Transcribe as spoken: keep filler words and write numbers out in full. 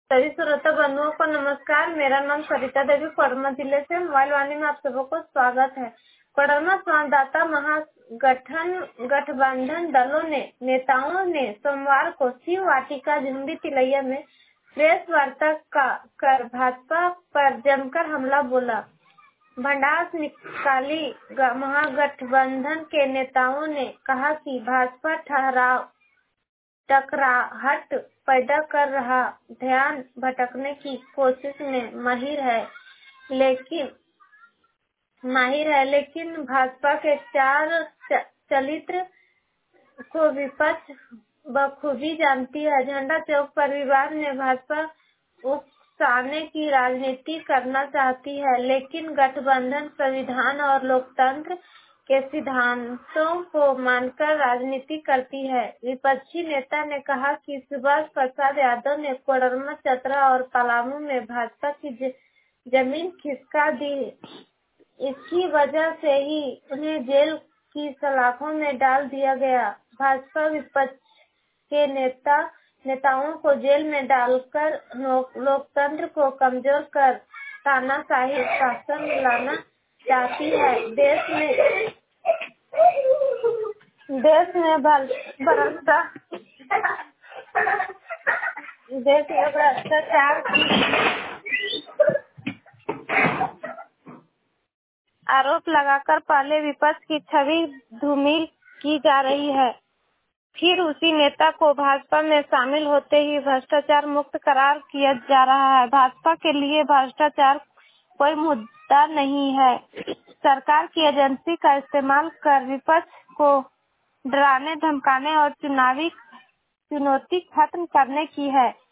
सभी श्रोता बंधुओं को नमस्कार। मेरा नाम सरिता देवी कोडरमा जिले से मोबाइल वाणी में आप सबको को स्वागत है। कोडरमा संवाददाता महागठन गठबंधन दलों ने नेताओं ने सोमवार को शिव वाटिका झुंडी तिलैया में प्रेस वार्ता का कर भाजपा पर जमकर हमला बोला। भड़ास निकाली। महागठबंधन के नेताओं ने कहा कि भाजपा ठहराव टकराहट पैदा कर रहा, ध्यान भटकने की कोशिश में माहिर है लेकिन माहिर है लेकिन भाजपा के चार चरित्र को विपक्ष बखूबी जानती है। झंडा चौक पर विवाद में भाजपा उकसाने की राजनीति करना चाहती है, लेकिन गठबंधन संविधान और लोकतंत्र के सिद्धांतों को मानकर राजनीति करती है। विपक्षी नेता ने कहा कि सुभाष प्रसाद यादव ने कोडरमा, चतरा और पलामू में भाजपा की जमीन खिसका दी। इसकी वजह से ही उन्हें जेल की सलाखों में डाल दिया गया। भाजपा विपक्ष के नेता नेताओं को जेल में डालकर लोकतंत्र को कमजोर कर तानाशाही शासन लाना चाहती है। देश में देश में भ्रष्टा देश में भ्रष्टाचार आरोप लगाकर पहले विपक्ष की छवि धूमिल की जा रही है, फिर उसी नेता को भाजपा में शामिल होते ही भ्रष्टाचार मुक्त करार किया जा रहा है। भाजपा के लिए भ्रष्टाचार कोई मुद्दा नहीं है। सरकार की एजेंसी का इस्तेमाल कर विपक्ष को डराने, धमकाने और चुनावी चुनौती खत्म करने की है।